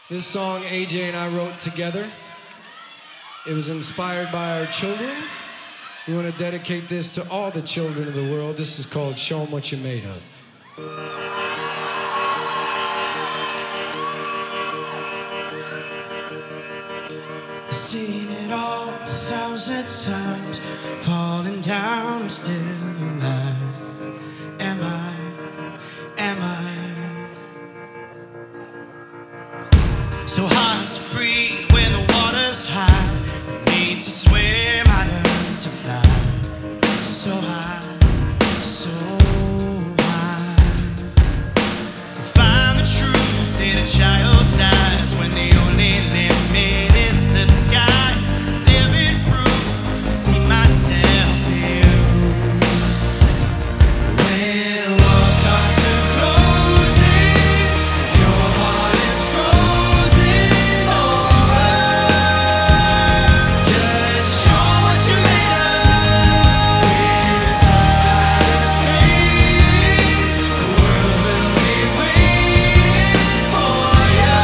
This song AJ and I wrote together. It was inspired by our children. We want to dedicate this to all the children of the world. This is called Show 'Em What You're Made Of. I've seen it all 1,000 times, falling down, I'm still alive. Am I? So hard to breathe when the water's high. You need to swim, I learned to fly. So high, so high. Find the truth in a child's eyes when the only limit is the sky. Living proof, I see myself in you. When walls start to close in, your heart is frozen over. Just show what you're made of. When sunlight is fading, the world will be waiting for you.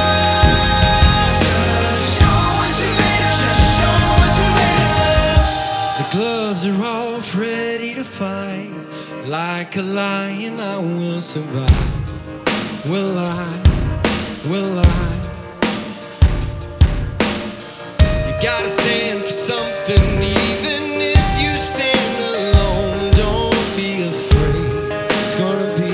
Just show what you're made of. Just show what you're made of. The gloves are off, ready to fight. Like a lion, I will survive. Will I? Will I? You gotta stand for something, even if you stand alone. Don't be afraid, it's gonna be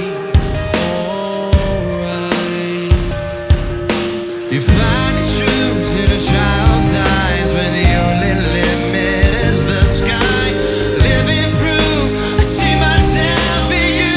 alright. You find the truth in a child's eyes when the only limit is the sky. Living proof, I see myself in you.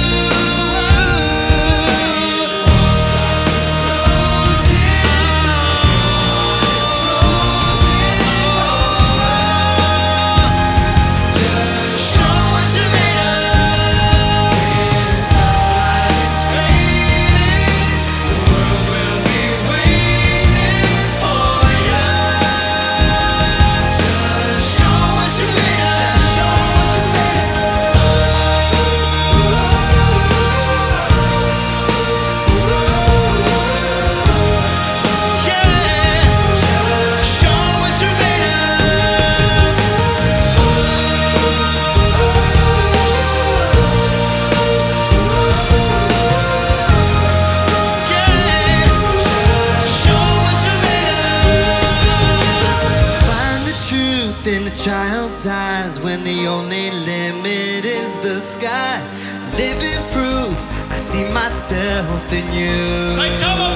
Just show what you're made of. When sunlight is fading, the world will be waiting for you. Just show what you're made of. Just show what you're made of. Yeah, just show what you're made of. Find the truth in a child's eyes when the only limit is the sky. Living proof, I see myself in you.